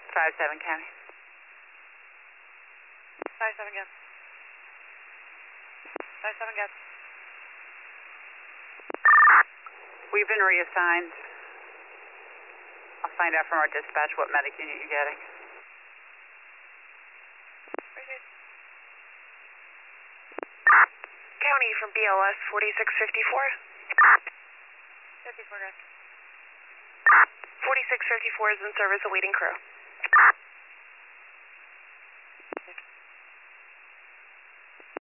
5-7 County. 5-7 again. 5-7 again. We've been reassigned. I'll find out from our dispatch what medic unit you're getting. County from BLS 4654. 54 guys. 4654 is in service awaiting crew.